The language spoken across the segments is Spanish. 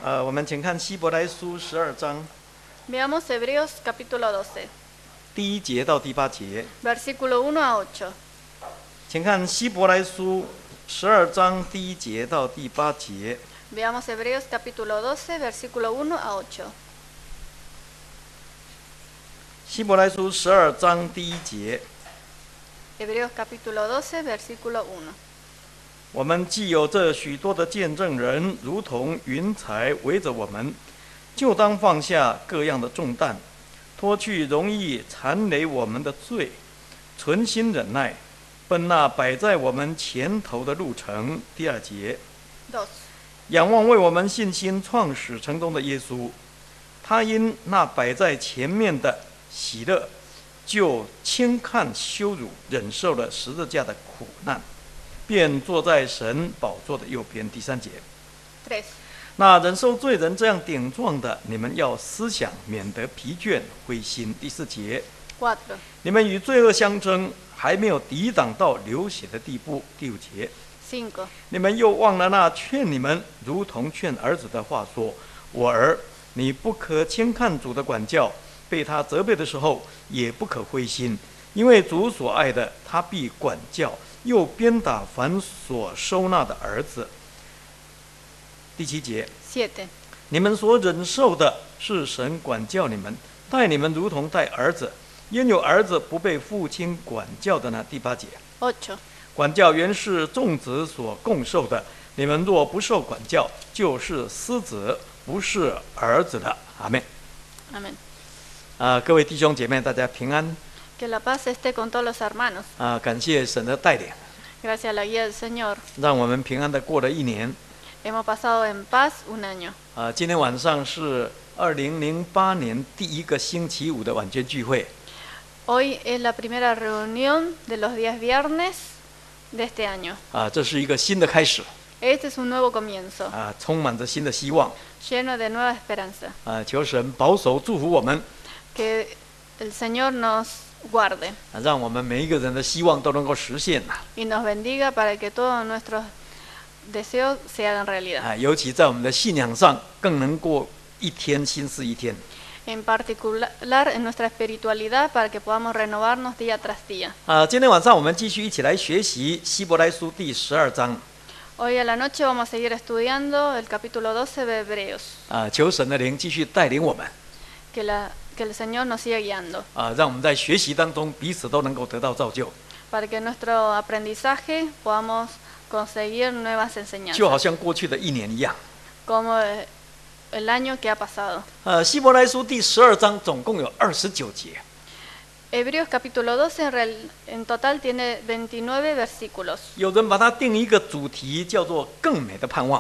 我们请看希伯来书12章 Veamos Hebreos capítulo 12, 第1节到第8节。 versículo 1 a 8. 请看希伯来书12章第1节到第8节。 Veamos Hebreos capítulo 12, versículo 1 a 8. 希伯来书12章第1节。 Hebreos capítulo 12, versículo 1. 我们既有这许多的见证人，如同云彩围着我们，就当放下各样的重担，脱去容易缠累我们的罪，存心忍耐，奔那摆在我们前头的路程。第2节， 2. 仰望为我们信心创始成终的耶稣，他因那摆在前面的喜乐，就轻看羞辱，忍受了十字架的苦难，便坐在神宝座的右边。第3节， 3. 那忍受罪人这样顶撞的，你们要思想，免得疲倦灰心。第4节， 4. 你们与罪恶相争，还没有抵挡到流血的地步。第5节， 5. 你们又忘了那劝你们如同劝儿子的话说：我儿，你不可轻看主的管教，被他责备的时候也不可灰心，因为主所爱的，他必管教，又鞭打凡所收纳的儿子。第7节， 7. 你们所忍受的是神管教你们，待你们如同待儿子，焉有儿子不被父亲管教的呢？第8节， 8. 管教原是众子所共受的，你们若不受管教，就是私子，不是儿子了。阿们。 Amén. 各位弟兄姐妹，大家平安。 Que la paz esté con todos los hermanos. 感谢神的带领， Gracias a la guía del Señor. 让我们平安的过了1年。 Hemos pasado en paz un año. 今天晚上是2008年第1个星期五的晚间聚会。 Hoy es la primera reunión de los días viernes de este año. 这是一个新的开始， Este es un nuevo comienzo, 充满着新的希望。 lleno de nueva esperanza. 求神保守祝福我们， Que el Señor nos guarde 让我们每一个人的希望都能够实现。 y nos bendiga para que todos nuestros deseos se hagan realidad. 尤其在我们的信仰上，更能过一天心思一天。 En particular en nuestra espiritualidad para que podamos renovarnos día tras día. 今天晚上我们继续一起来学习希伯来书第12章。 Hoy a la noche vamos a seguir estudiando el capítulo 12 de Hebreos. 求神的灵继续带领我们， Que el Señor nos siga guiando. 让我们在学习当中彼此都能够得到造就， Para que en nuestro aprendizaje podamos conseguir nuevas 就好 enseñanzas. 像过去的1年一样。 Como el año que ha pasado. 希伯来书第12章总共有29节。 Hebreos capítulo 12 en total tiene 29 versículos. 有人把它定一个主题，叫做更美的盼望。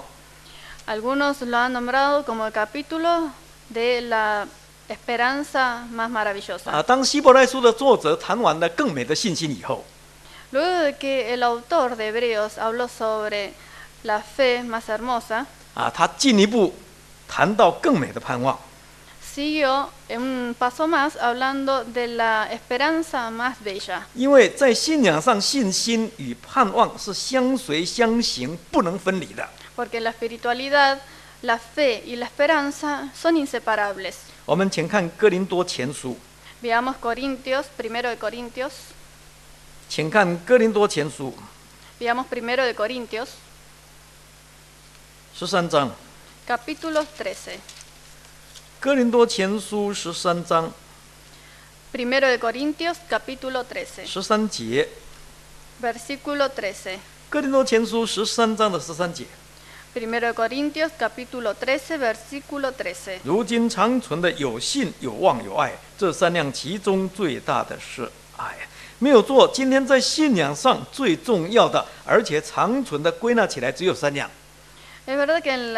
Algunos lo han nombrado como el capítulo de la esperanza más maravillosa. 当希伯来书的作者谈完了更美的信心以后， Luego de que el autor de Hebreos habló sobre la fe más hermosa, 他进一步谈到更美的盼望。 siguió un paso más hablando de la esperanza más bella. 因为在信仰上，信心与盼望是相随相行，不能分离的。 Porque en la espiritualidad, la fe y la esperanza son inseparables. 我们请看哥林多前书， Veamos Corintios, primero de Corintios. 请看哥林多前书 Veamos primero de Corintios, 13章。 capítulo 13. 哥林多前书13章 Primero de Corintios, capítulo 13. 13节。 Versículo 13. 哥林多前书13章的13节。 Primero de Corintios, capítulo 13, versículo 13. 如今长存的有信、有望、有爱，这3样其中最大的是爱。没有做，今天在信仰上最重要的，而且长存的归纳起来只有3样。 Es verdad que en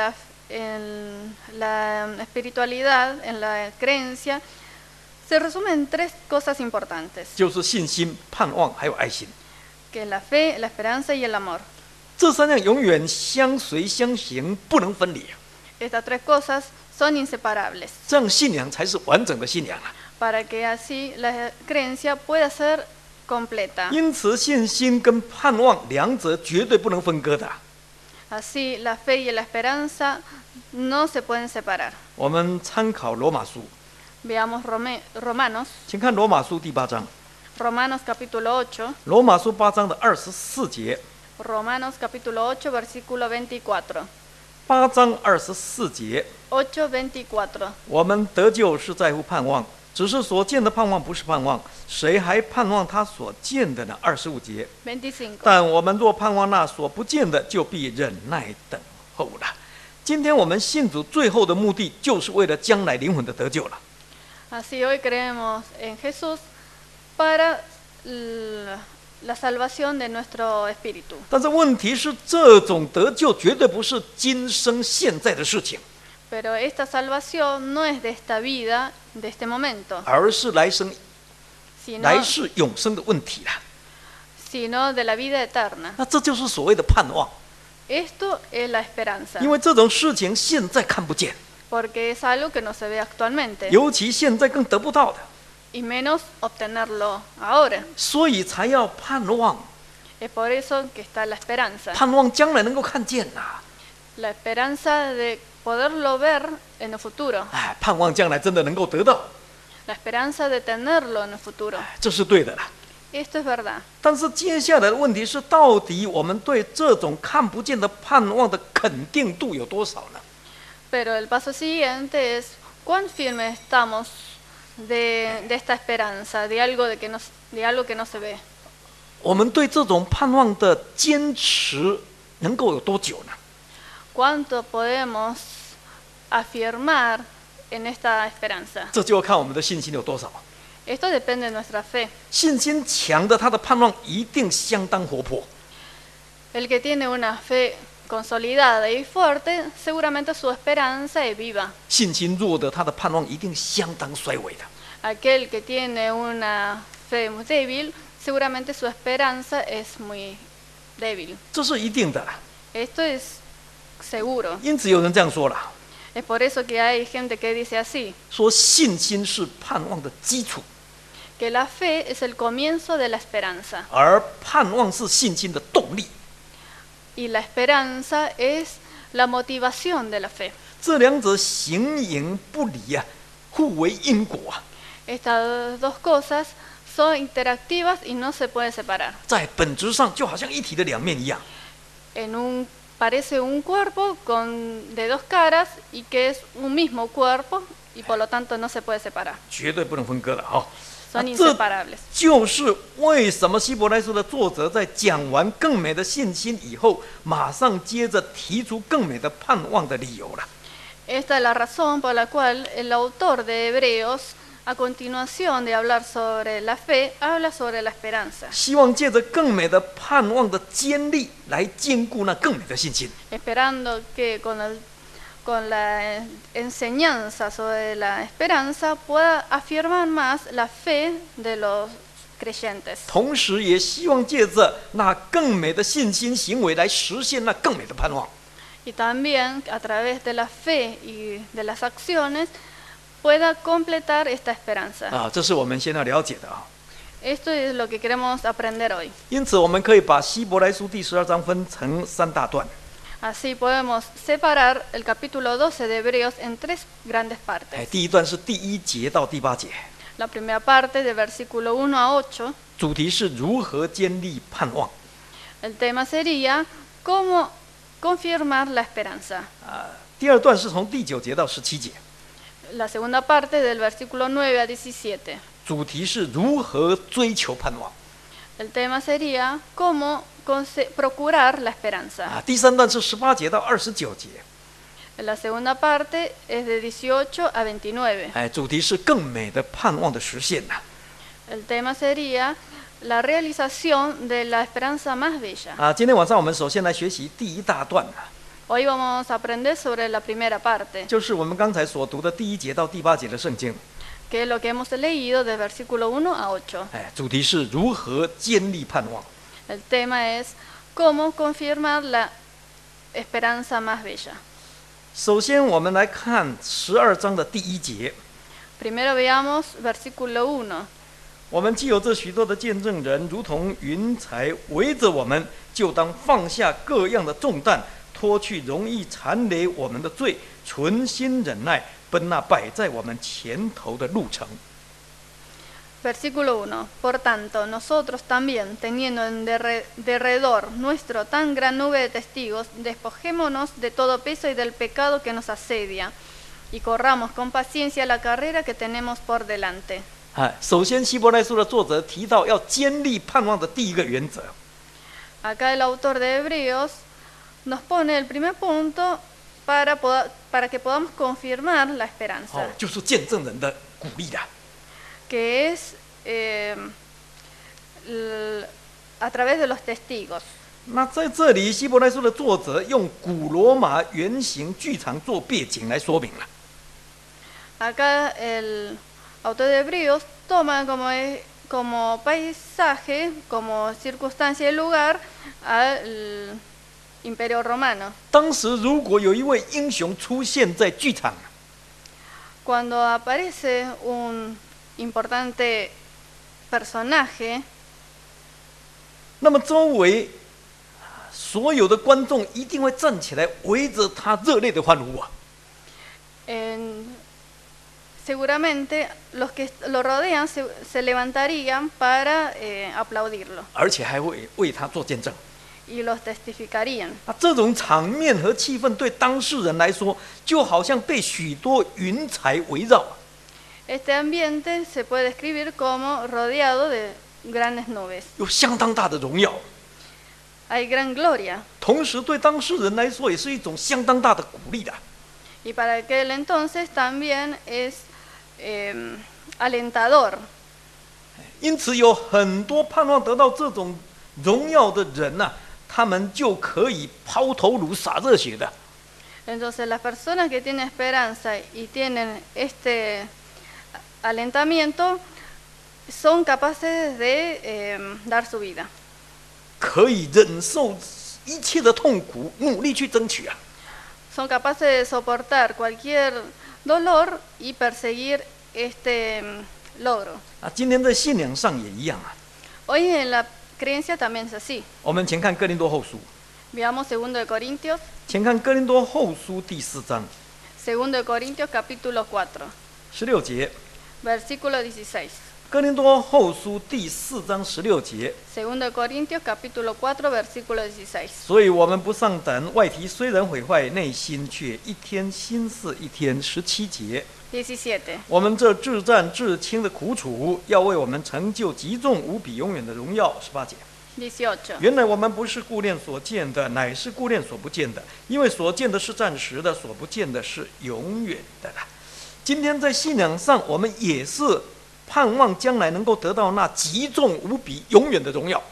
la espiritualidad, en la creencia, se resumen 3 cosas importantes. 就是信心、盼望还有爱心。 Que es la fe, la esperanza y el amor. 这3样永远相随相行，不能分离。 Estas 3 cosas son inseparables. 这样信仰才是完整的信仰啊！ Para que así la creencia pueda ser completa. 因此，信心跟盼望两者绝对不能分割的。 Así, la fe y la esperanza no se pueden separar. 我们参考罗马书， Veamos Romanos, 请看罗马书第8章， Romanos capítulo 8, 罗马书8章的24节， Romanos capítulo 8, versículo 24. 8章24节， 8:24. 我们得救是在乎盼望，只是所见的盼望不是盼望，谁还盼望他所见的呢？25节， 25. 但我们若盼望那所不见的，就必忍耐等候了。今天我们信主最后的目的，就是为了将来灵魂的得救了。 Así hoy creemos en Jesús para la salvación de nuestro espíritu. 但是问题是，这种得救绝对不是今生现在的事情， Pero esta salvación no es de esta vida, de este momento, 而是来世 sino, 永生的问题了。 sino de la vida eterna. 那这就是所谓的盼望， Esto es la esperanza, 因为这种事情现在看不见， porque es algo que no se ve actualmente, 尤其现在更得不到的， y menos obtenerlo ahora. 所以才要盼望， Es por eso que está la esperanza. 盼望将来能够看见呐、 La esperanza de poderlo ver en el futuro. 哎，盼望将来真的能够得到， La esperanza de tenerlo en el futuro. 这是对的啦。 Esto es verdad. 但是接下来的问题是，到底我们对这种看不见的盼望的肯定度有多少呢？ Pero el paso siguiente es cuán firmes estamos de esta esperanza, de algo que no se ve. 我们对这种盼望的坚持能够有多久呢？ ¿Cuánto podemos afirmar en esta esperanza? 这就要看我们的信心有多少。 Esto depende de nuestra fe. 信心强的，他的盼望一定相当活泼； El que tiene una fe consolidada y fuerte, seguramente su esperanza es viva. 信心弱的，他的盼望一定相当衰微的。 Aquel que tiene una fe muy débil, seguramente su esperanza es muy débil. 这是一定的啦。 Esto es seguro. 因此有人这样说了， Es por eso que hay gente que dice así, 说信心是盼望的基础， que la fe es el comienzo de la esperanza 而盼望是信心的动力。 y la esperanza es la motivación de la fe. 这两者形影不离啊，互为因果啊， Estas dos cosas son interactivas y no se pueden separar. 在本质上就好像一体的两面一样。 Parece un cuerpo de dos caras y que es un mismo cuerpo y por lo tanto no se puede separar. 绝对不能分割的哈。 Son 这 inseparables. 就是为什么希伯来书的作者在讲完更美的信心以后，马上接着提出更美的盼望的理由了。 Esta es la razón por la cual el autor de Hebreos, a continuación de hablar sobre la fe, habla sobre la esperanza, 希望借着更美的盼望的坚立来坚固那更美的信心。 esperando que con la enseñanza sobre la esperanza pueda afirmar más la fe de los creyentes. 同时也希望借着那更美的信心行为来实现那更美的盼望。 Y también a través de la fe y de las acciones pueda completar esta esperanza. 啊，这是我们先要了解的啊。 Esto es lo que queremos aprender hoy. 因此，我们可以把希伯来书第12章分成3大段。 Así podemos separar el capítulo 12 de Hebreos en tres grandes 哎， partes. 第一段是第1节到第8节， La primera parte de versículo 1 a 8, 主题是如何坚立盼望。 el tema sería cómo confirmar la esperanza. 第二段是从第9节到17节， La segunda parte del versículo 9 a 17. 主题是如何追求盼望。 El tema sería cómo procurar la esperanza. 第三段是18节到29节， La segunda parte es de 18 a 29. 哎，主题是更美的盼望的实现呐。 El tema sería la realización de la esperanza más bella. 今天晚上我们首先来学习第一大段， Hoy vamos a aprender sobre la primera parte, 就是我们刚才所读的第1节到第8节的圣经。 que es lo que hemos leído de versículo 1 a 8. 哎，主题是如何坚立盼望。 El tema es cómo confirmar la esperanza más bella. 首先，我们来看12章的第1节。 Primero veamos versículo 1. 我们既有这许多的见证人，如同云彩围着我们，就当放下各样的重担， 脱去容易缠累我们的罪，存心忍耐，奔那摆在我们前头的路程。 Versículo 1. Por tanto, nosotros también, teniendo en derredor nuestro tan gran nube de testigos, despojémonos de todo peso y del pecado que nos asedia, y corramos con paciencia la carrera que tenemos por delante. 首先，希伯来书的作者提到要坚立盼望的第一个原则。 Acá el autor de Hebreos nos pone el primer punto para que podamos confirmar la esperanza. 就是见证人的鼓励啦。 Que es a través de los testigos. 那在这里，希伯来书的作者用古罗马圆形剧场做背景来说明了。 Acá el autor de Hebreos toma como paisaje, como circunstancia y lugar al Imperio Romano. 当时如果有一位英雄出现在剧场， Cuando aparece un importante personaje, 那么周围所有的观众一定会站起来围着他热烈的欢呼啊！ seguramente los que lo rodean se levantarían para aplaudirlo 而且还会为他做见证。 y los testificarían. 这种场面和气氛对当事人来说，就好像被许多云彩围绕。 Este ambiente se puede describir como rodeado de grandes nubes. 有相当大的荣耀， Hay gran gloria. 同时对当事人来说也是一种相当大的鼓励的。 Y para aquel entonces también es alentador. 因此，有很多盼望得到这种荣耀的人呐、他们就可以抛头颅、洒热血的。 Entonces las personas que tienen esperanza y tienen este alentamiento son capaces de dar su vida. 可以忍受一切的痛苦，努力去争取啊！ Son capaces de soportar cualquier dolor y perseguir este logro. 今天在信仰上也一样啊。 Hoy en la creencia también es así. 我们请看哥林多后书， Veamos 2 de Corintios, 请看哥林多后书第4章 2 de Corintios capítulo 4, 16节。 versículo 16. 哥林多后书第4章16节。 2 de Corintios capítulo 4, versículo 16. 所以我们不上等，外体虽然毁坏，内心却一天新似一天。17节。 17. 我们这至战至轻的苦楚，要为我们成就极重无比永远的荣耀。18节。 18. 原来我们不是顾念所见的，乃是顾念所不见的，因为所见的是暂时的，所不见的是永远的啦。今天在信仰上，我们也是盼望将来能够得到那极重无比永远的荣耀。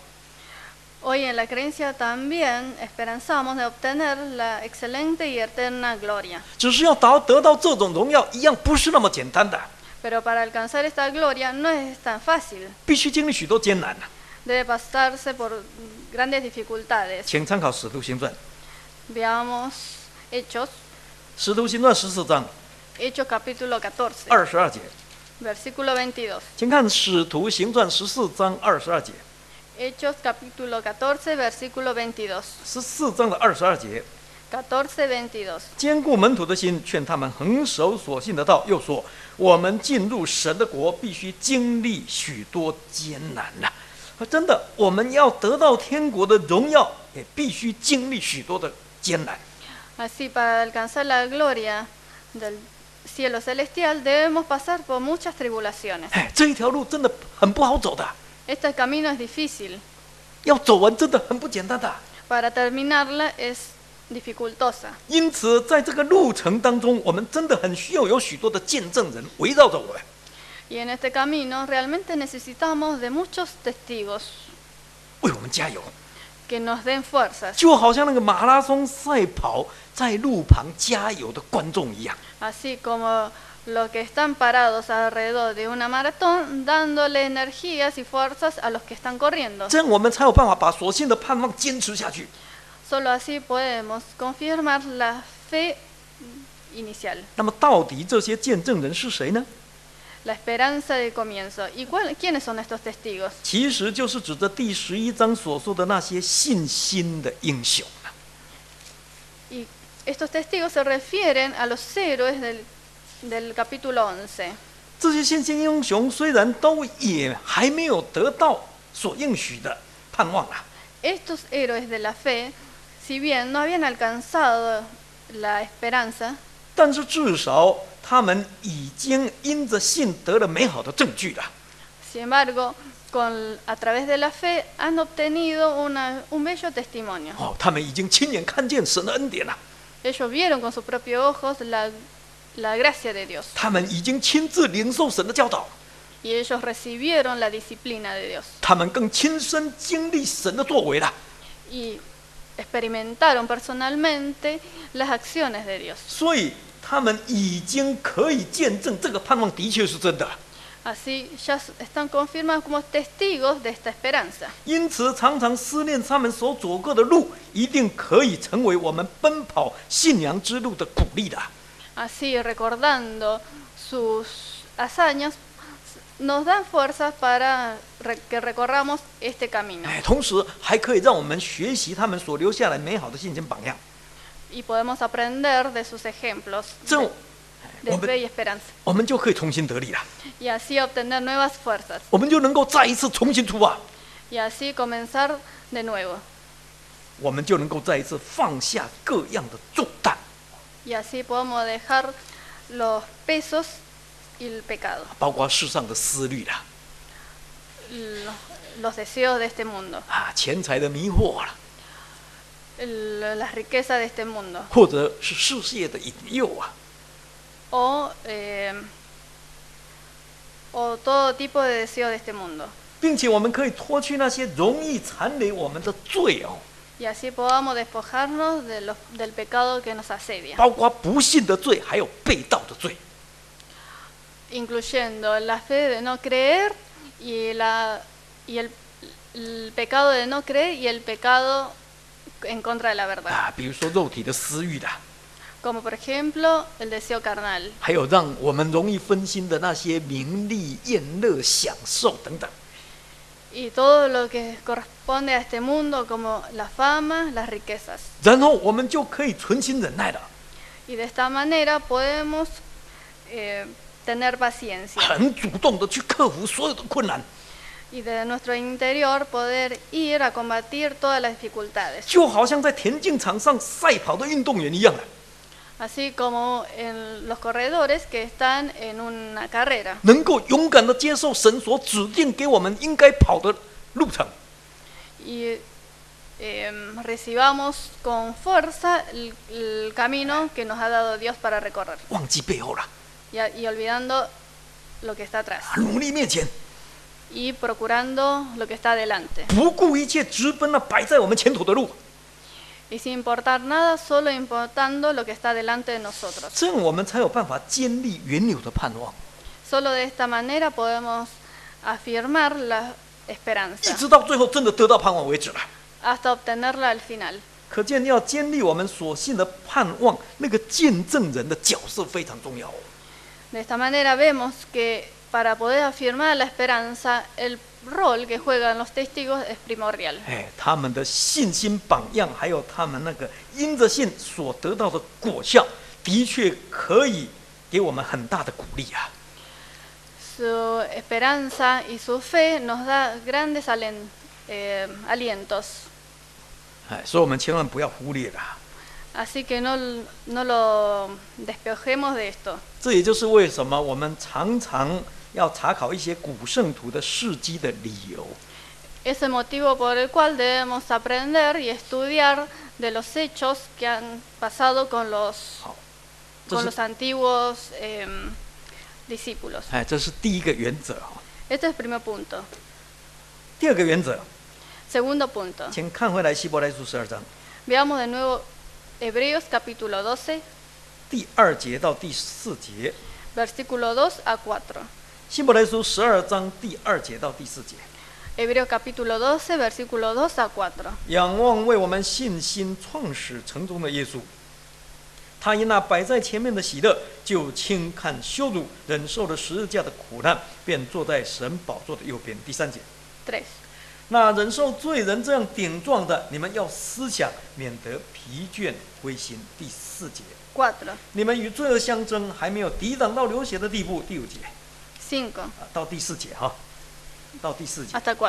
Hoy en la creencia también esperanzamos de obtener la excelente y eterna gloria. 只是要得到这种荣耀，一样不是那么简单的， Pero para alcanzar esta gloria no es tan fácil. 必须经历许多艰难啊。 Debe pasarse por grandes dificultades. 请参考《使徒行传》， Veamos Hechos, 《使徒行传》14章 Hechos capítulo 14, 22节。 versículo 22. 请看《使徒行传》14章22节， Hechos capítulo 14, versículo 22. 14章的22节。 14, 22. 坚固门徒的心，劝他们恒守所信的道。又说，我们进入神的国，必须经历许多艰难呐、真的，我们要得到天国的荣耀，也必须经历许多的艰难。 Así, para alcanzar la gloria del cielo celestial, debemos pasar por muchas tribulaciones. 这一条路真的很不好走的， Este camino es difícil. 要走完真的很不简单的。 Para terminarla es dificultosa. 因此，在这个路程当中，我们真的很需要有许多的见证人围绕着我们。 Y en este camino realmente necesitamos de muchos testigos 为我们加油， que nos den fuerzas. 就好像那个马拉松赛跑在路旁加油的观众一样。 Así como los que están parados alrededor de una maratón, dándole energías y fuerzas a los que están corriendo. 这样我们才有办法把所信的盼望坚持下去。 Solo así podemos confirmar la fe inicial, 那么，到底这些见证人是谁呢？ la esperanza del comienzo. ¿Y quiénes son estos testigos? 其实就是指着第11章所说的那些信心的英雄啊。 estos testigos se refieren a los héroes del capítulo 11. 这些信心英雄虽然都也还没有得到所应许的盼望啊， Estos héroes de la fe, si bien no habían alcanzado la esperanza, 但是至少他们已经因着信得了美好的证据了。 sin embargo, a través de la fe han obtenido un bello testimonio. 他们已经亲眼看见神的恩典了， Ellos vieron con sus propios ojos la gracia de Dios. 他们已经亲自领受神的教导， Y ellos recibieron la disciplina de Dios. 他们更亲身经历神的作为了。 Y experimentaron personalmente las acciones de Dios. 所以他们已经可以见证这个盼望的确是真的。 Así ya están confirmados como testigos de esta esperanza. 因此，常常思念他们所走过的路，一定可以成为我们奔跑信仰之路的鼓励的。 Así, recordando sus hazañas, nos dan fuerzas para que recorramos este camino. 同时还可以让我们学习他们所留下来美好的信心榜样。 Y podemos aprender de sus ejemplos 这种 de fe y esperanza. 我们就可以重新得力了， Y así obtener nuevas fuerzas. 我们就能够再一次重新出发， Y así comenzar de nuevo. 我们就能够再一次放下各样的重担， Y así podemos dejar los pesos y el pecado, 包括世上的思虑啦， los deseos de este mundo, 钱财的迷惑啦， las riquezas de este mundo, 或者是世界的引诱啊， o todo tipo de deseo de este mundo. 并且我们可以脱去那些容易残累我们的罪哦， Y así podamos despojarnos del pecado que nos asedia, 包括不信的罪，还有被盗的罪。 incluyendo la fe de no creer y el pecado de no creer y el pecado en contra de la verdad. 比如说肉体的私欲啦， Como por ejemplo el deseo carnal, 还有让我们容易分心的那些名利、宴乐、享受等等。 y todo lo que corresponde a este mundo como la fama, las riquezas. 然后我们就可以存心忍耐了， Y de esta manera podemos tener paciencia 很主动的去克服所有的困难， y de nuestro interior poder ir a combatir todas las dificultades. 就好像在田径场上赛跑的运动员一样了。 Así como en los corredores que están en una carrera. 能够勇敢的接受神所指定给我们应该跑的路程， Y recibamos con fuerza el camino que nos ha dado Dios para recorrer. 忘记背后了， Y olvidando lo que está atrás. 努力面前， Y procurando lo que está adelante. 不顾一切直奔那摆在我们前头的路。 Y sin importar nada, solo importando lo que está delante de nosotros. 这样我们才有办法坚立原有的盼望， Solo de esta manera podemos afirmar la 一 esperanza 直到最后真的得到盼望为止了。 hasta obtenerla al final. 可见要坚立我们所信的盼望，那个见证人的角色非常重要哦。 De esta manera vemos que para poder afirmar la esperanza, el rol que juegan los testigos es primordial. 他们的信心榜样，还有他们那个因着信所得到的果效，的确可以给我们很大的鼓励啊。 Su esperanza y su fe nos da grandes alientos. 所以我们千万不要忽略了。 Así que no lo despojemos de esto. 这也就是为什么我们常常要查考一些古圣徒的事迹的理由。 Es el motivo por el cual debemos aprender y estudiar de los hechos que han pasado con los antiguos discípulos. 这是第一个原则。 Este es el primer punto. 第二个原则， Segundo punto. 请看回来希伯来书12章 Veamos de nuevo Hebreos capítulo 12, 第2节到第4节。 versículo 2 a 4. 希伯来书12章第2节到第4节。 Hebreos capítulo 12, versículo 2 a 4. 仰望为我们信心创始成终的耶稣，他因那摆在前面的喜乐，就轻看羞辱，忍受了十字架的苦难，便坐在神宝座的右边。第3节， 3. 那忍受罪人这样顶撞的，你们要思想，免得疲倦灰心。第4 4节。 4, 你们与罪恶相争，还没有抵挡到流血的地步。第5节， 5 到第4节哈，到第4节。 hasta 4.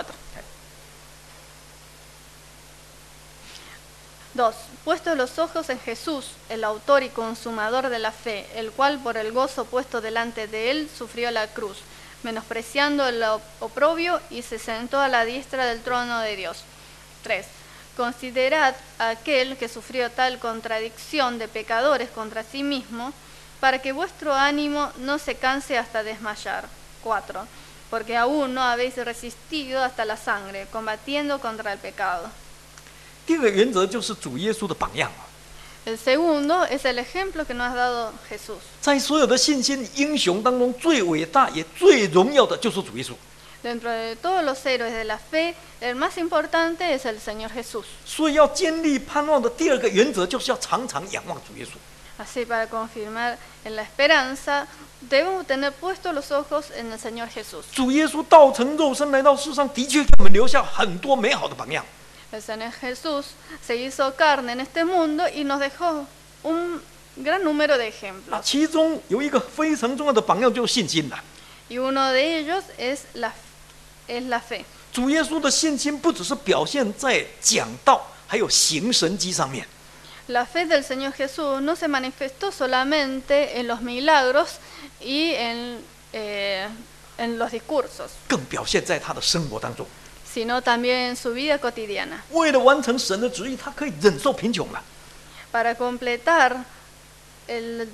2. Puesto los ojos en Jesús, el autor y consumador de la fe, el cual por el gozo puesto delante de él sufrió la cruz, menospreciando el oprobio y se sentó a la diestra del trono de Dios. 3. Considerad a aquel que sufrió tal contradicción de pecadores contra sí mismo, para que vuestro ánimo no se canse hasta desmayar. 4. Porque aún no habéis resistido hasta la sangre, combatiendo contra el pecado. 第2个原则就是主耶稣的榜样。 El segundo es el ejemplo que nos ha dado Jesús. 在所有的信心英雄当中，最伟大也最荣耀的就是主耶稣。 Dentro de todos los héroes de la fe, el más importante es el Señor Jesús. 所以要建立盼望的第2个原则，就是要常常仰望主耶稣。 Así, para confirmar en la esperanza, debemos tener puestos los ojos en el Señor Jesús. 主耶稣道成肉身来到世上，的确给我们留下很多美好的榜样。 El Señor Jesús se hizo carne en este mundo y nos dejó un gran número de ejemplos. 其中有一个非常重要的榜样就是信心了。 Y uno de ellos es la fe. 主耶稣的信心不只是表现在讲道，还有行神迹上面。 La fe del Señor Jesús no se manifestó solamente en los milagros y en los discursos, 更表现在他的生活当中。 sino también en su vida cotidiana. 为了完成神的旨意，他可以忍受贫穷了。 Para completar el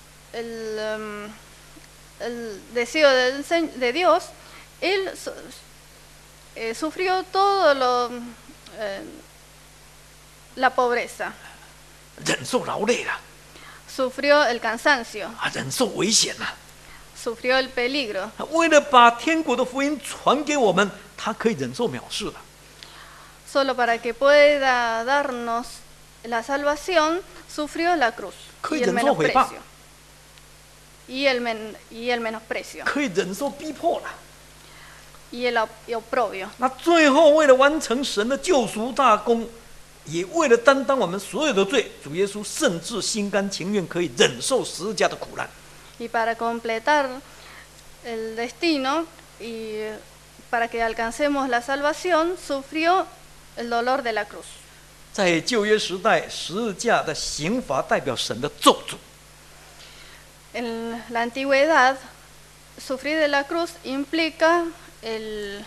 deseo de Dios, Él sufrió todo la pobreza, 忍受劳累了， sufrió el cansancio, 忍受危险了。 sufrió el peligro. 为了把天国的福音传给我们，他可以忍受藐视了。 Solo para que pueda darnos la salvación, sufrió la cruz y el menosprecio. Y el menosprecio. 可以忍受逼迫了。 Y el oprobio. 那最后，为了完成神的救赎大功，也为了担当我们所有的罪，主耶稣甚至心甘情愿可以忍受十字架的苦难。 Y para completar el destino y para que alcancemos la salvación, sufrió el dolor de la cruz. 在旧约时代，十字架的刑罚代表神的咒诅。 En la antigüedad, sufrir de la cruz implica el...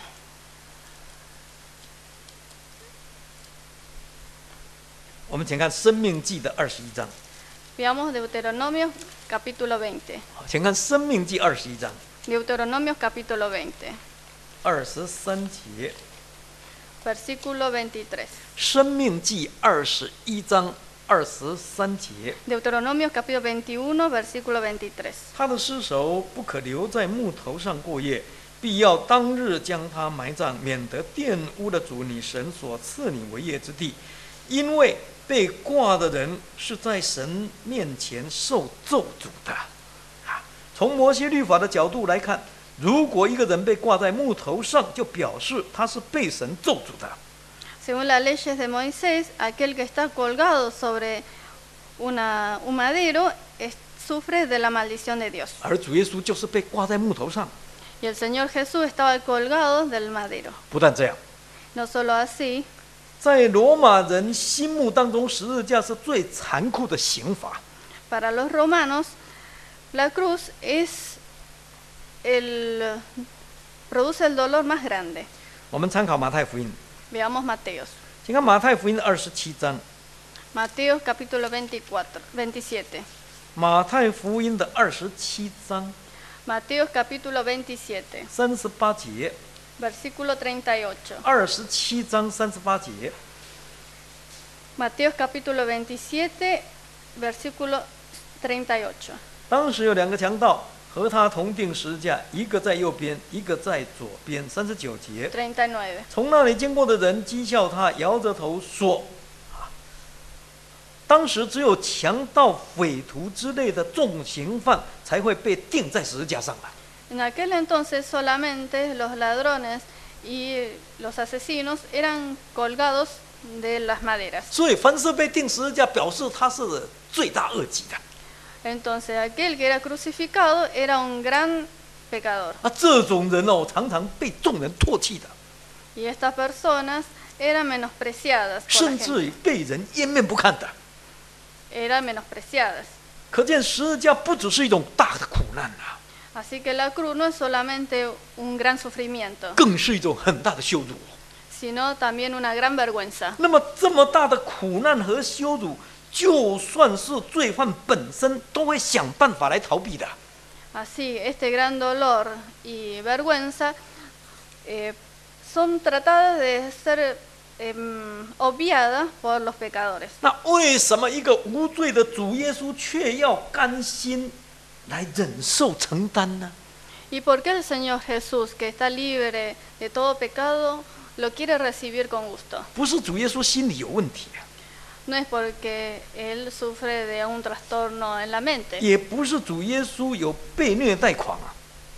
我们请看《申命记》的21章。 Veamos Deuteronomio capítulo 20. 好，请看《申命记》21章 Deuteronomio capítulo 20, 23节。 versículo 23. 《申命记》21章23节。 Deuteronomio capítulo 21, versículo 23. 他的尸首不可留在木头上过夜，必要当日将他埋葬，免得玷污了主你神所赐你为业之地。因为被挂的人是在神面前受咒诅的。从摩西律法的角度来看，如果一个人被挂在木头上，就表示他是被神咒诅的。 Según las leyes de Moisés, aquel que está colgado sobre un madero sufre de la maldición de Dios. 而主耶稣就是被挂在木头上。 Y el Señor Jesús estaba colgado del madero. 不但这样， No solo así, 在罗马人心目当中，十字架是最残酷的刑罚。 para los romanos, la cruz produce el dolor más grande. 我们参考马太福音， Veamos Mateos. 请看马太福音的27章。 Mateos capítulo 27. 马太福音的27章 Mateos capítulo 27, 38节。 versículo 38. 27章38节。 Mateos capítulo 27, versículo 38. 当时有两个强盗和他同定十字架，一个在右边，一个在左边。39节。 39. 从那里经过的人讥笑他，摇着头说：“当时只有强盗、匪徒之类的重刑犯才会被钉在十字架上的。” En aquel entonces solamente los ladrones y los asesinos eran colgados de las maderas. 所以凡是被钉十字架，表示他是罪大恶极的。 Entonces aquel que era crucificado era un gran pecador. 这种人哦，常常被众人唾弃的， Y estas personas eran menospreciadas por 甚 la 至于 gente. 被人掩面不看的。 Eran menospreciadas. 可见十字架不只是一种大的苦难啊， Así que la cruz no es solamente un gran sufrimiento, 更是一种很大的羞辱。 sino también una gran vergüenza. 那么这么大的苦难和羞辱，就算是罪犯本身，都会想办法来逃避的。 Así, este gran dolor y vergüenza son tratadas de ser obviadas por los pecadores. 那为什么一个无罪的主耶稣却要甘心来忍受承担呢？ ¿Y por qué el Señor Jesús, que está libre de todo pecado, lo quiere recibir con gusto? 不是主耶稣心里有问题啊， No es porque Él sufre de un trastorno en la mente, 也不是主耶稣有被虐待狂啊，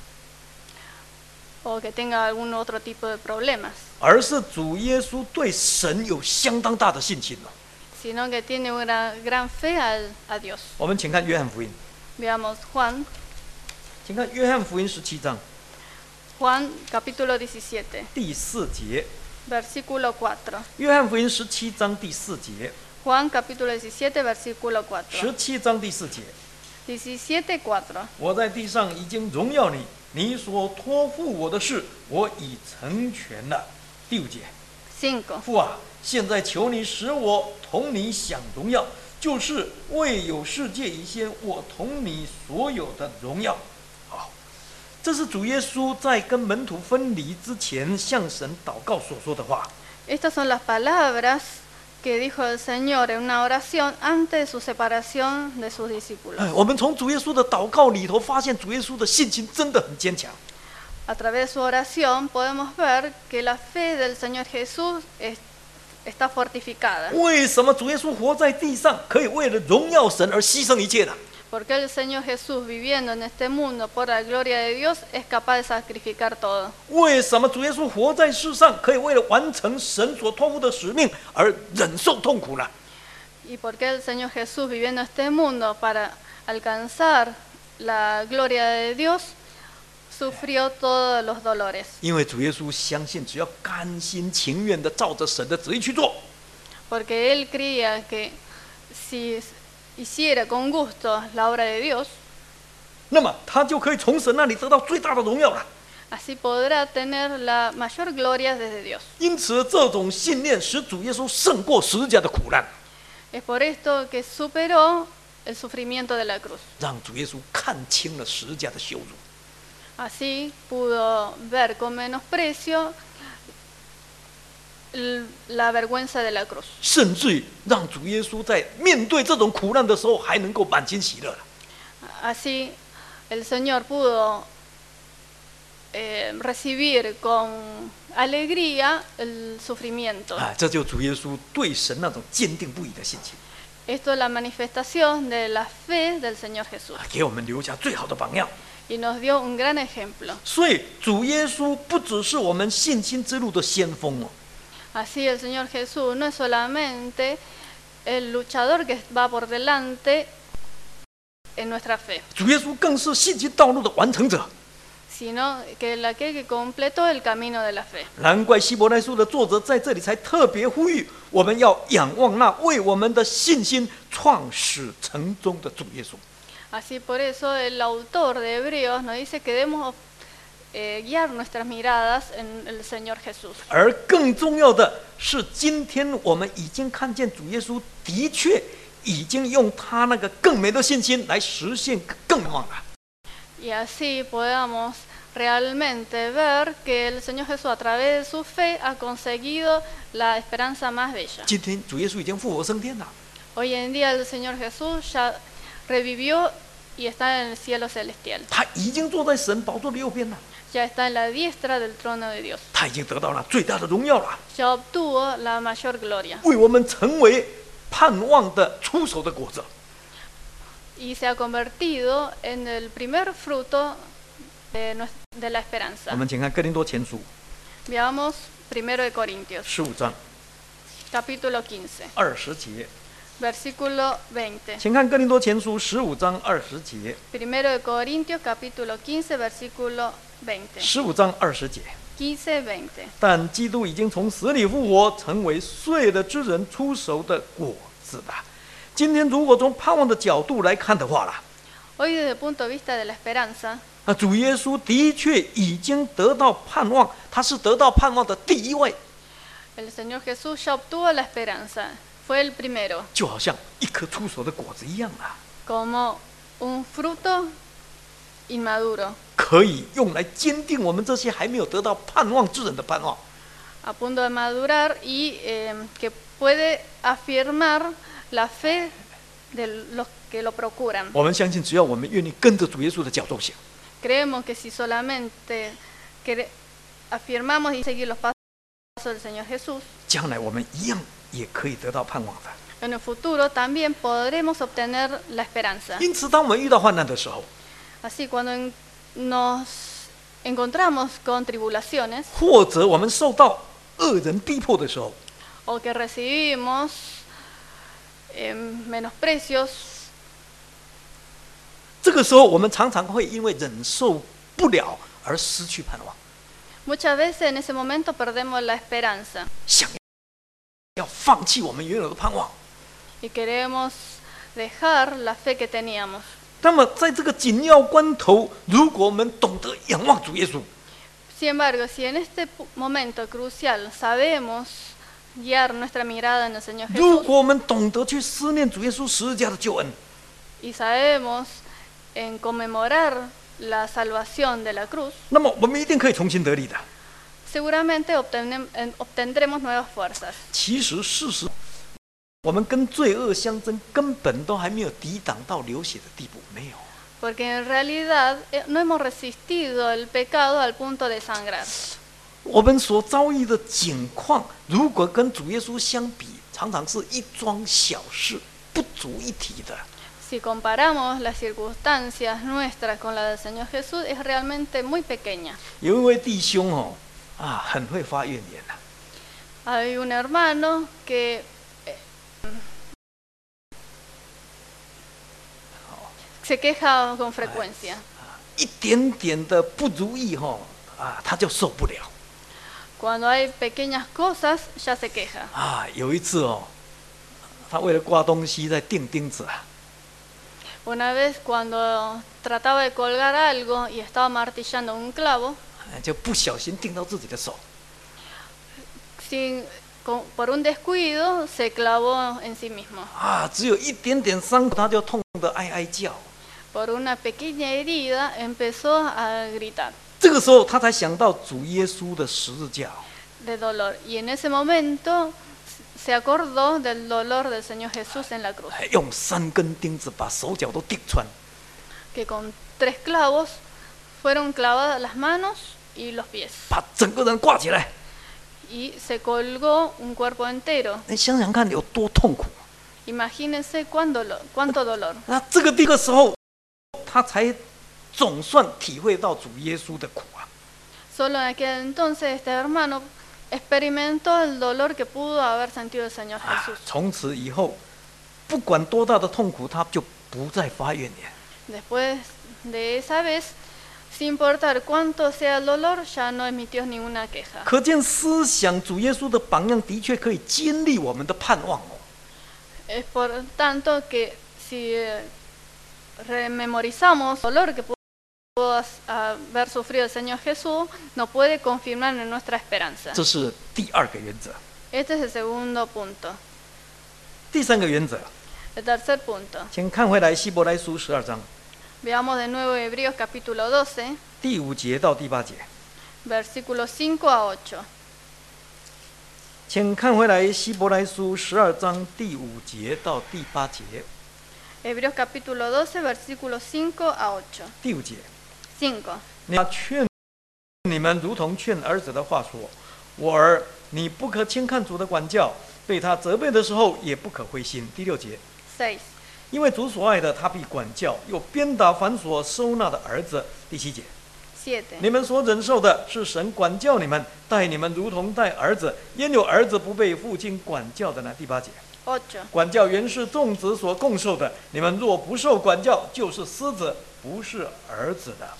o que tenga algún otro tipo de problemas, 而是主耶稣对神有相当大的信心哦。 sino que tiene una gran fe a Dios. 我们请看约翰福音， Veamos Juan 请看约翰福音17章 capítulo 17, 第4节。 versículo 4. 约翰福音17章第4节， Juan capítulo 17, versículo 4. 17章第4节。 17:4. 我在地上已经荣耀你，你所托付我的事，我已成全了。第5节， 5. 父啊，现在求你使我同你享荣耀，就是未有世界以前，我同你所有的荣耀。好，这是主耶稣在跟门徒分离之前向神祷告所说的话。 Estas son las palabras que dijo el Señor en una oración antes de su separación de sus discípulos. 我们从主耶稣的祷告里头发现，主耶稣的信心真的很坚强。 A través de su oración podemos ver que la fe del Señor Jesús está fortificada. 为什么主耶稣活在地上，可以为了荣耀神而牺牲一切呢？ Porque el Señor Jesús, viviendo en este mundo por la gloria de Dios, es capaz de sacrificar todo. 为什么主耶稣活在世上，可以为了完成神所托付的使命而忍受痛苦呢？ Y porque el Señor Jesús, viviendo en este mundo para alcanzar la gloria de Dios, sufrió todos los dolores. 因为主耶稣相信，只要甘心情愿的照着神的旨意去做， Porque él creía que si hiciera con gusto la obra de Dios, 那么他就可以从神那里得到最大的荣耀了。 así podrá tener la mayor gloria desde Dios. 因此，这种信念使主耶稣胜过十字架的苦难， Es por esto que superó el sufrimiento de la cruz. 让主耶稣看清了十字架的羞辱。 Así pudo ver con menosprecio la vergüenza de la cruz. 甚至于让主耶稣在面对这种苦难的时候，还能够满心喜乐。 Así el Señor pudo recibir con alegría el sufrimiento. 这就主耶稣对神那种坚定不移的信心， Esto es la manifestación de la fe del Señor Jesús. 给我们留下最好的榜样。 Y nos dio un gran ejemplo. 所以，主耶稣不只是我们信心之路的先锋哦， Así el Señor Jesús no es solamente el luchador que va por delante en nuestra fe, 主耶稣更是信心道路的完成者。 sino que aquel que completó el camino de la fe. 难怪希伯来书的作者在这里才特别呼吁，我们要仰望那为我们的信心创始成终的主耶稣。 Así por eso el autor de Hebreos nos dice que debemos guiar nuestras miradas en el Señor Jesús. 而更重要的是，今天我们已经看见主耶稣的确已经用他那个更美的信心来实现更旺了。 Y así podamos realmente ver que el Señor Jesús a través de su fe ha conseguido la esperanza más bella. 今天主耶稣已经复活升天了， Hoy en día el Señor Jesús ya revivió y está en el cielo celestial. 他已经坐在神宝座的右边了， Ya está en la diestra del trono de Dios. 他已经得到了最大的荣耀了， Ya obtuvo la mayor gloria 为我们成为盼望的出手的果子。 y se ha convertido en el primer fruto de la 我 esperanza. 们请看哥林多前书 Veamos 1 de Corintios 15章， capítulo 15, 20节， versículo 20. 请看哥林多前书15章20节， Primero de Corintios, capítulo 15, versículo 20. 15章20节。 15:20. 但基督已经从死里复活，成为睡了之人出熟的果子了。今天如果从盼望的角度来看的话啦， Hoy desde el punto de vista de la esperanza, 主耶稣的确已经得到盼望，他是得到盼望的第一位， el Señor Jesús ya obtuvo la esperanza, fue el primero, 就好像一颗出熟的果子一样啊， como un fruto inmaduro, 可以用来坚定我们这些还没有得到盼望之人的盼望。 a punto de madurar y que puede afirmar la fe de los que lo procuran. 我们相信，只要我们愿意跟着主耶稣的脚走行， Creemos que si solamente afirmamos y seguir los pasos del Señor Jesús, 将来我们一样也可以得到盼望的。 en el futuro también podremos obtener la esperanza. 因此，当我们遇到患难的时候， Así, cuando nos encontramos con tribulaciones 或者我们受到恶人逼迫的时候， o que recibimos menosprecios, 这个时候我们常常会因为忍受不了而失去盼望， muchas veces en ese momento perdemos la esperanza 想要放弃我们原有的盼望。 y queremos dejar la fe que teníamos. 那么，在这个紧要关头，如果我们懂得仰望主耶稣， Sin embargo, si en este momento crucial sabemos guiar nuestra mirada en el Señor 如 Jesús 果我们懂得去思念主耶稣十字架的救恩， y sabemos en conmemorar la salvación de la cruz, 那么我们一定可以重新得力的。 seguramente obtendremos nuevas fuerzas. 其实，事实我们跟罪恶相争，根本都还没有抵挡到流血的地步，没有。 Porque en realidad no hemos resistido el pecado al punto de sangrar. 我们所遭遇的境况，如果跟主耶稣相比，常常是一桩小事，不足一提的。 Si comparamos las circunstancias nuestras con las del Señor Jesús, es realmente muy pequeña. 有一位弟兄哦，很会发怨言啊。 Hay un hermano que se queja con frecuencia. 一点点的不如意他就受不了。 Cuando hay pequeñas cosas, ya se queja. 有一次他为了挂东西在钉钉子啊， Una vez cuando trataba de colgar algo y estaba martillando un clavo, 就不小心钉到自己的手。 por un descuido se clavó en sí mismo. 只有一点点伤口，他就痛得哀哀叫。 Por una pequeña herida empezó a gritar 这个时候，他才想到主耶稣的十字架。 de dolor. Y en ese momento se acordó del dolor del Señor Jesús en la cruz, 用3根钉子把手脚都钉穿。 que con 3 clavos fueron clavadas las manos y los pies. 把整个人挂起来。 Y se colgó un cuerpo entero. 你想想看有多痛苦。 Imagínense cuánto dolor. 这个时候，他才总算体会到主耶稣的苦啊。 Solo en aquel entonces este hermano experimentó el dolor que pudo haber sentido el Señor Jesús. 从此以后，不管多大的痛苦，他就不再发怨言。 Después de esa vez, sin importar cuánto sea el dolor, ya no emitió ninguna queja. 可见思想主耶稣的榜样，的确可以坚立我们的盼望哦。 Es por tanto que si rememorizamos el dolor que pudo haber sufrido el Señor Jesús, nos puede confirmar en nuestra esperanza. 这是第2个原则。 Este es el segundo punto. 第3个原则， El tercer punto. 请看回来希伯来书12章 Veamos de nuevo Hebreos capítulo 12, 第5节到第8节。 versículos 5 a 8. 请看回来希伯来书12章第5节到第8节。 Hebreos capítulo 12, versículos 5 a 8. 第5节， 5. 你劝你们如同劝儿子的话说：“我儿，你不可轻看主的管教，被他责备的时候也不可灰心。”第6节， 6. 因为主所爱的，他必管教，又鞭打凡所收纳的儿子。第7节， 7. 你们所忍受的是神管教你们，待你们如同待儿子，焉有儿子不被父亲管教的呢？第8节， 8. 管教原是众子所共受的，你们若不受管教，就是私子，不是儿子的。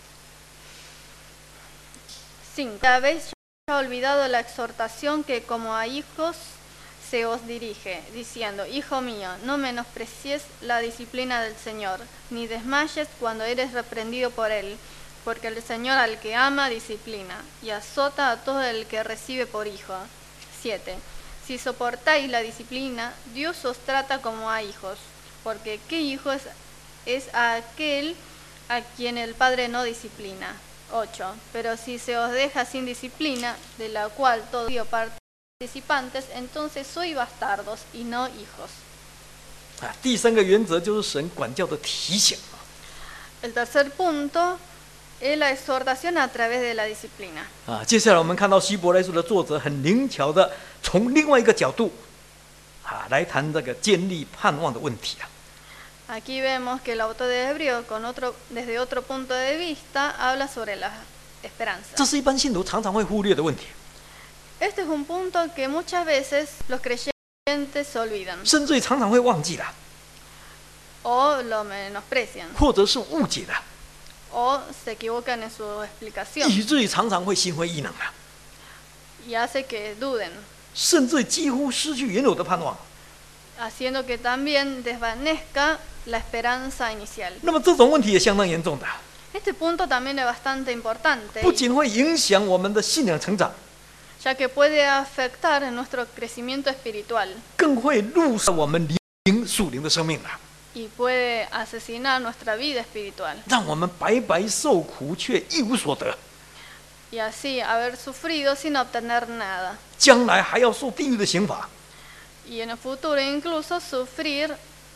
5. Habéis ya olvidado la exhortación que como a hijos se os dirige, diciendo, Hijo mío, no menosprecies la disciplina del Señor, ni desmayes cuando eres reprendido por Él, porque el Señor al que ama disciplina, y azota a todo el que recibe por hijo. 7. Si soportáis la disciplina, Dios os trata como a hijos, porque ¿qué hijo es aquel a quien el Padre no disciplina? 8. Pero si se os deja sin disciplina, de la cual todos participantes, entonces sois bastardos y no hijos. 第3个原则就是神管教的提醒。 El tercer punto es la exhortación a través de la disciplina. 接下来我们看到希伯来书的作者很灵巧的从另外一个角度来谈这个建立盼望的问题。 Aquí vemos que el autor de Hebreo, desde otro punto de vista, habla sobre la esperanza. 这是一般信徒常常会忽略的问题， Este es un punto que muchas veces los creyentes se olvidan 甚至于常常会忘记的， o lo menosprecian 或者是误解的， o se equivocan en su explicación 以至于常常会心灰意冷的， y hace que duden, 甚至几乎失去原有的盼望。 haciendo que también desvanezca la esperanza inicial. 那么这种问题也相当严重的， Este punto también es bastante importante, 不仅会影响我们的信仰成长， ya que puede afectar en nuestro crecimiento espiritual 更会入伤我们属灵的生命了， y puede asesinar nuestra vida espiritual 让我们白白受苦却一无所得， y así haber sufrido sin obtener nada 将来还要受地狱的刑罚。 y en el futuro incluso sufrir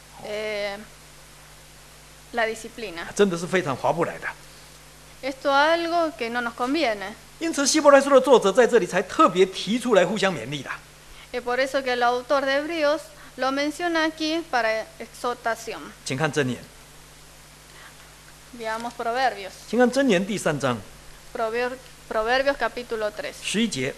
la disciplina. 真的是非常划不来的。 Esto es algo que no nos conviene. 因此，希伯来书的作者在这里才特别提出来互相勉励的。 Es por eso que el autor de Hebreos lo menciona aquí para exhortación. 请看箴言， Veamos Proverbios. 请看箴言第3章 Proverbios capítulo 3, 11节，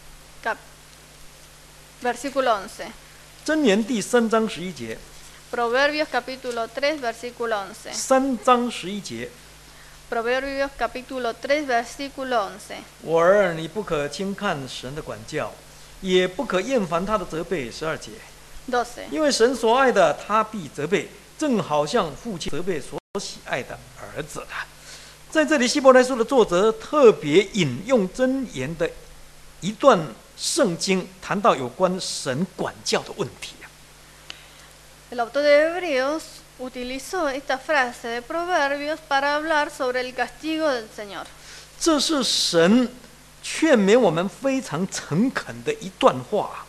versículo 11. 箴言第3章11节 Proverbios capítulo 3, versículo 11. ，3章11节。 Proverbios capítulo 3, versículo 11. 我儿，你不可轻看神的管教，也不可厌烦他的责备。12节， 12. 因为神所爱的，他必责备，正好像父亲责备所喜爱的儿子的。在这里，希伯来书的作者特别引用箴言的一段圣经，谈到有关神管教的问题。 El autor de Hebreos utilizó esta frase de Proverbios para hablar sobre el castigo del Señor. 这是神劝勉我们非常诚恳的一段话。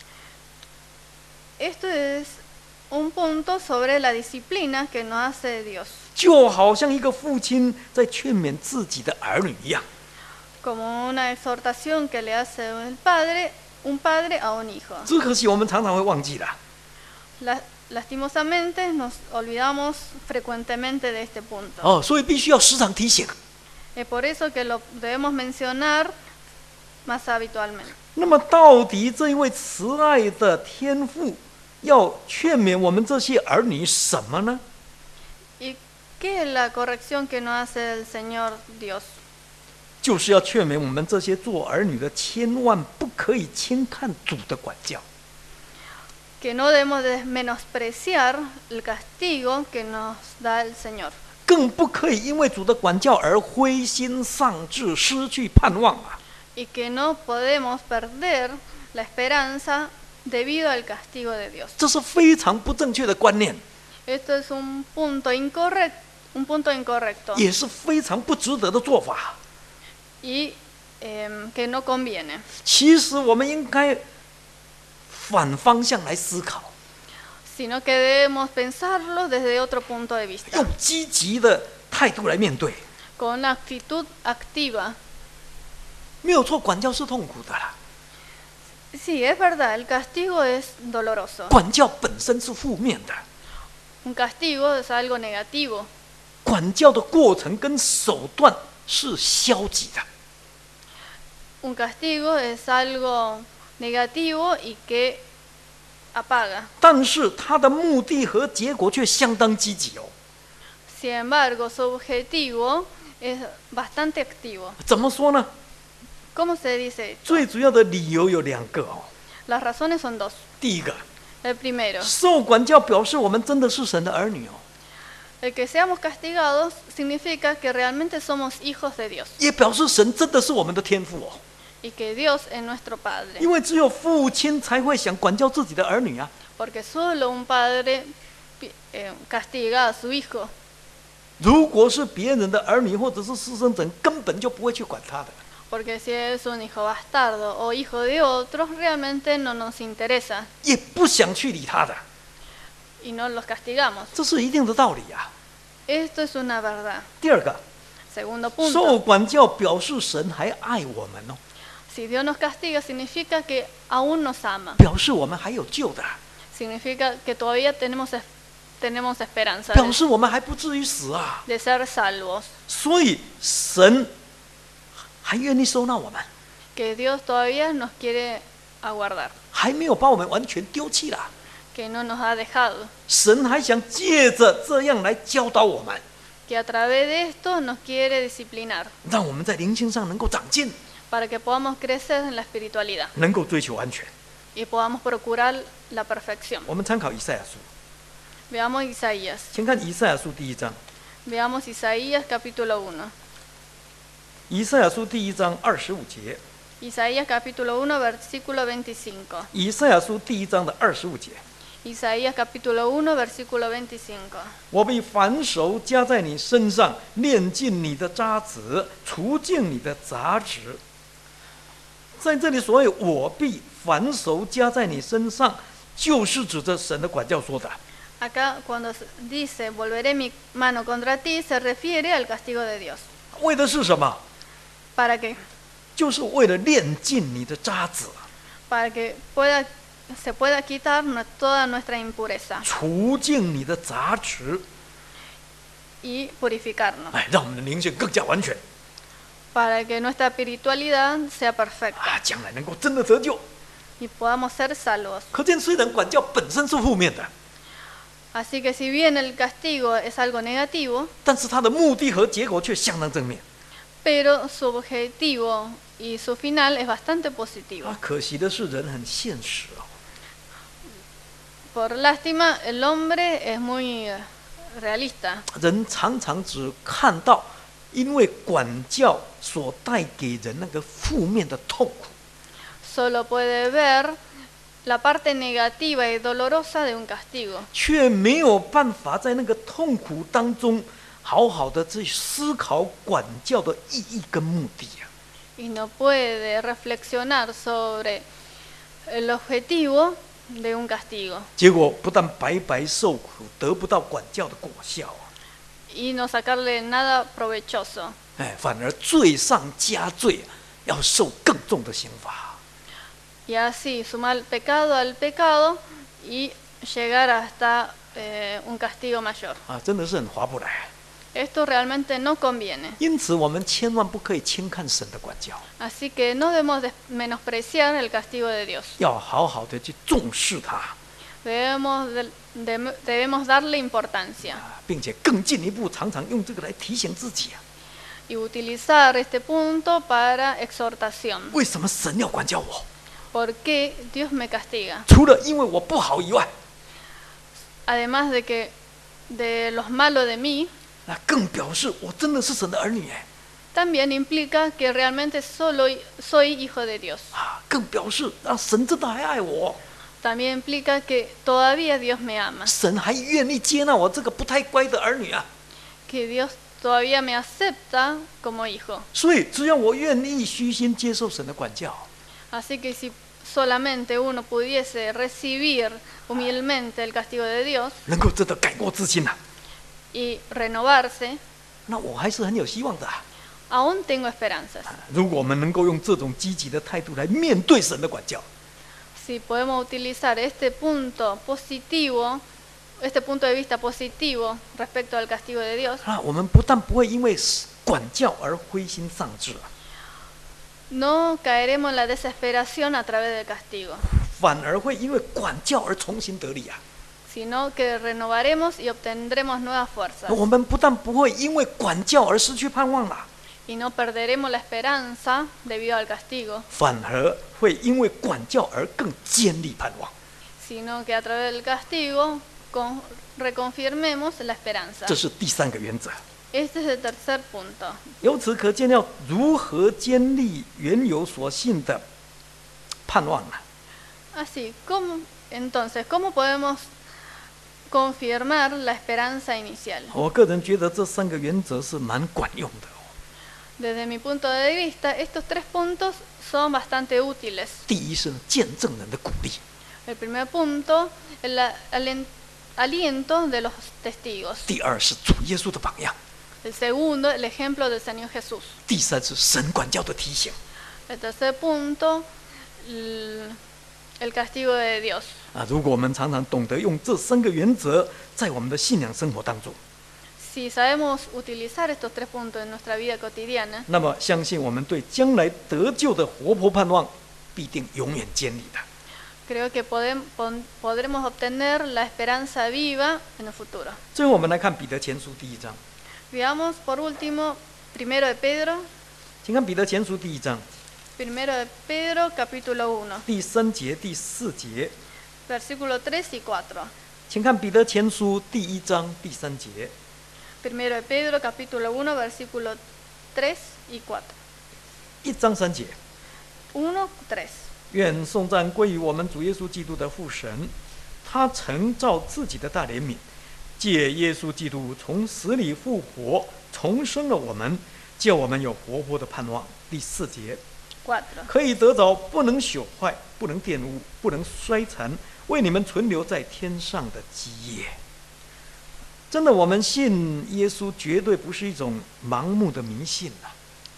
Esto es un punto sobre la disciplina que nos hace Dios, 就好像一个父亲在劝勉自己的儿女一样。 como una exhortación que le hace un padre a un hijo. 只可惜我们常常会忘记了。 Lastimosamente nos olvidamos frecuentemente de este punto. 所以必须要时常提醒。 Es por eso que lo debemos mencionar más habitualmente. 那么，到底这一位慈爱的天父要劝勉我们这些儿女什么呢？ ¿Y qué es la corrección que nos hace el Señor Dios? 就是要劝勉我们这些做儿女的，千万不可以轻看主的管教。 Que no debemos de menospreciar el castigo que nos da el Señor. 更不可以因为主的管教而灰心丧志，失去盼望啊！ Y que no podemos perder la esperanza debido al castigo de Dios. 这是非常不正确的观念， Esto es un punto incorrecto 也是非常不值得的做法。 y que no conviene. 其实我们应该反方向来思考， Sino que debemos pensarlo desde otro punto de vista, 用积极的态度来面对。 con una actitud activa. 没有错，管教是痛苦的啦， Sí, es verdad, el castigo es doloroso. 管教本身是负面的， Un castigo es algo negativo. 管教的过程跟手段是消极的。 Un castigo es algo negativo y que apaga. 但是它的目的和结果却相当积极哦。 Sin embargo, su objetivo es bastante activo. 怎么说呢？ ¿Cómo se dice esto? 最主要的理由有2个哦。 Las razones son dos. 第一个， El primero, 受管教表示我们真的是神的儿女哦， el que seamos castigados significa que realmente somos hijos de Dios 也表示神真的是我们的天父哦。 y que Dios es nuestro Padre. 因为只有父亲才会想管教自己的儿女啊。 Porque solo un padre castiga a su hijo. 如果是别人的儿女或者是私生子，根本就不会去管他的。 Porque si es un hijo bastardo o hijo de otros, realmente no nos interesa 也不想去理他的， y no los castigamos. 这是一定的道理啊。 Esto es una verdad. 第二个， Segundo 受 punto, 管教表示神还爱我们哦， si Dios nos castiga significa que aún nos ama. 表示我们还有救的， Significa que todavía tenemos esperanza 表示我们还不至于死啊。 de ser salvos. 所以神还愿意收纳我们， Que Dios todavía nos quiere aguardar. 还没有把我们完全丢弃啦。 Que no nos ha dejado. 神还想借着这样来教导我们， Que a través de esto nos quiere disciplinar. 让我们在灵性上能够长进， Para que podamos crecer en la espiritualidad 能够追求安全。 y podamos procurar la perfección. 我们参考以赛亚书， Veamos Isaías. 先看以赛亚书第1章。 Veamos Isaías capítulo 1. 以赛亚书第1章25节， Isaías capítulo 1 versículo 25. 以赛亚书第1章的25节， Isaías capítulo 1 versículo 25. 我必反手加在你身上，炼尽你的渣滓，除尽你的杂质。在这里，所谓我必反手加在你身上，就是指着神的管教说的。 Acá cuando dice volveré mi mano contra ti se refiere al castigo de Dios. 为的是什么？ ¿Para qué? 就是为了炼尽你的渣滓， Para que se pueda quitar toda nuestra impureza 除尽你的杂质， y purificarnos. 哎，让我们的灵性更加完全 Para que nuestra espiritualidad sea perfecta 啊，将来能够真的得救。 y podamos ser salvos. 可见，虽然管教本身是负面的， Así que si bien el castigo es algo negativo, 但是它的目的和结果却相当正面。 pero su objetivo y su final es bastante positivo. 啊，可惜的是人很现实哦。 Por lástima, el hombre es muy realista. 人常常只看到因为管教所带给人那个负面的痛苦， Solo puede ver la parte negativa y dolorosa de un castigo, 却没有办法在那个痛苦当中好好的去思考管教的意义跟目的啊。 y no puede reflexionar sobre el objetivo de un castigo 结果不但白白受苦，得不到管教的果效啊， y no sacarle nada provechoso. 哎，反而罪上加罪，要受更重的刑罚。 Y así sumar pecado al pecado y llegar hasta un castigo mayor. 啊，真的是很划不来。 Esto realmente no conviene. 因此，我们千万不可以轻看神的管教， Así que no debemos menospreciar el castigo de Dios. 要好好的去重视它， Debemos darle importancia 并且更进一步，常常用这个来提醒自己啊， y utilizar este punto para exhortación. 为什么神要管教我？ ¿Por qué Dios me castiga? 除了因为我不好以外， Además de los malos de mí, 那更表示我真的是神的儿女哎， también implica que realmente solo soy hijo de Dios. 啊，更表示啊，神真的还爱我， También implica que todavía Dios me ama, 神还愿意接纳我这个不太乖的儿女啊。 que Dios todavía me acepta como hijo. 所以，只要我愿意虚心接受神的管教， Así que si solamente uno pudiese recibir humildemente el castigo de Dios 能够真的改过自新啊， y renovarse, 那我还是很有希望的啊。 aún tengo esperanzas. 如果我们能够用这种积极的态度来面对神的管教， Si podemos utilizar este punto positivo, este punto de vista positivo respecto al castigo de Dios, 我们不但不会因为管教而灰心丧志啊， No caeremos en la desesperación a través del castigo, 反而会因为管教而重新得力啊。 sino que renovaremos y obtendremos nuevas fuerzas. 我们不但不会因为管教而失去盼望了， Y no perderemos la esperanza debido al castigo, 反而会因为管教而更坚立盼望。 sino que a través del castigo reconfirmemos la esperanza. 这是第3个原则。 Este es el tercer punto. 由此可见，要如何坚立原有所信的盼望呢？ Así, entonces, ¿cómo podemos confirmar la esperanza inicial? 我个人觉得这3个原则是蛮管用的哦。 Desde mi punto de vista, estos 3 puntos son bastante útiles. 第一是见证人的鼓励， El primer punto, el aliento de los testigos. 第二是主耶稣的榜样， El segundo, el ejemplo del Señor Jesús. 第三是神管教的提醒。 El tercer punto, el castigo de Dios. 如果我们常常懂得用这3个原则在我们的信仰生活当中， Si sabemos utilizar estos 3 puntos en nuestra vida cotidiana, 那么相信我们对将来得救的活泼盼望必定永远坚立的。 creo que podremos obtener la esperanza viva en el futuro. 最后我们来看彼得前书第1章， Veamos por último, primero de Pedro, 请看彼得前书第1章 primero de Pedro, capítulo 1, 第3节、第4节， versículo 3 y 4. 请看彼得前书第1章第3节， Primero de Pedro, capítulo 1, versículo 3 y 4. 1章3节。 1, 3. 愿颂赞归于我们主耶稣基督的父神，他曾照自己的大怜悯，借耶稣基督从死里复活，重生了我们，叫我们有活泼的盼望。第4节， 4. 可以得着不能朽坏、不能玷污、不能衰残，为你们存留在天上的基业。真的，我们信耶稣绝对不是一种盲目的迷信啊！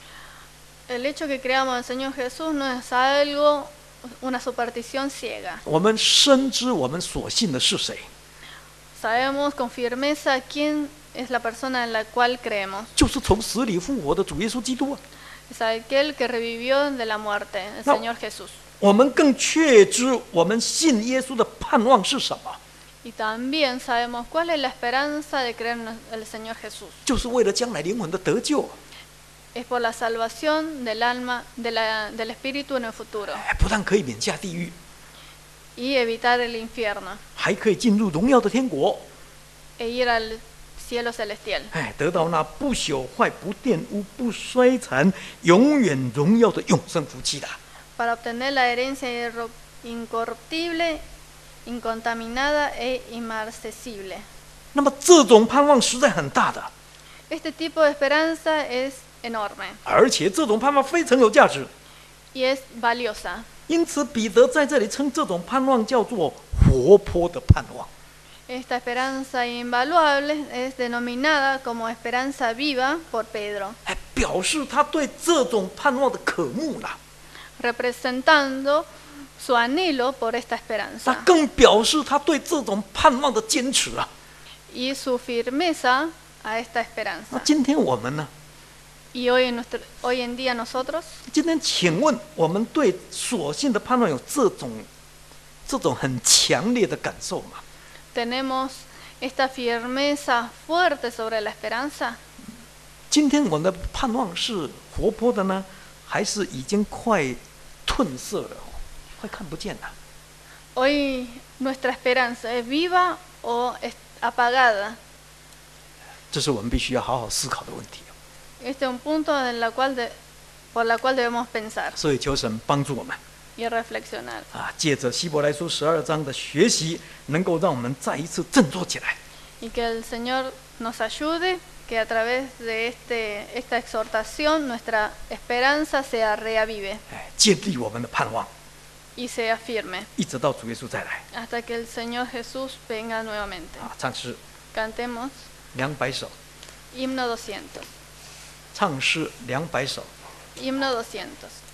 El hecho que creamos en el Señor Jesús no es algo, una superstición ciega. 我们深知我们所信的是谁， Sabemos con firmeza quién es la persona en la cual creemos. 就是从死里复活的主耶稣基督啊！ Es aquel que revivió de la muerte, el No. Señor Jesús. 我们更确知我们信耶稣的盼望是什么， Y también sabemos cuál es la esperanza de creer en el Señor Jesús. 就是为了将来灵魂的得救， Es por la salvación del alma, del espíritu en el futuro. 不但可以免下地狱， Y evitar el infierno. 还可以进入荣耀的天国， E ir al cielo celestial. 得到那不朽坏、不玷污、不衰残、永远荣耀的永生福气的。 Para obtener la herencia incorruptible, incontaminada e inmarcesible. 那么这种盼望实在很大的， Este tipo de esperanza es enorme 而且这种盼望非常有价值。 y es valiosa. 因此，彼得在这里称这种盼望叫做活泼的盼望。 Esta esperanza invaluable es denominada como esperanza viva por Pedro, 表示他对这种盼望的渴慕了。 representando su anhelo por esta 那 esperanza 更表示他对这种盼望的坚持啊！ y su firmeza a esta 那 esperanza. 今天我们呢？ Y hoy en día nosotros, 今天请问我们对所信的盼望有这种很强烈的感受吗？ tenemos esta firmeza fuerte sobre la esperanza. 今天我们的盼望是活泼的呢，还是已经快褪色了，快看不见了？ Hoy nuestra esperanza es viva o es apagada. 这是我们必须要好好思考的问题。 Este es un punto por la cual debemos pensar 所以求神帮助我们 y reflexionar. 借着希伯来书12章的学习，能够让我们再一次振作起来。 Y que el Señor nos ayude, que a través de esta exhortación nuestra esperanza se reavive 建立我们的盼望， y sea firme 一直到主耶稣再来。 hasta que el Señor Jesús venga nuevamente. 唱诗 Cantemos 200首， himno 200. 唱诗200首。 Himno 200.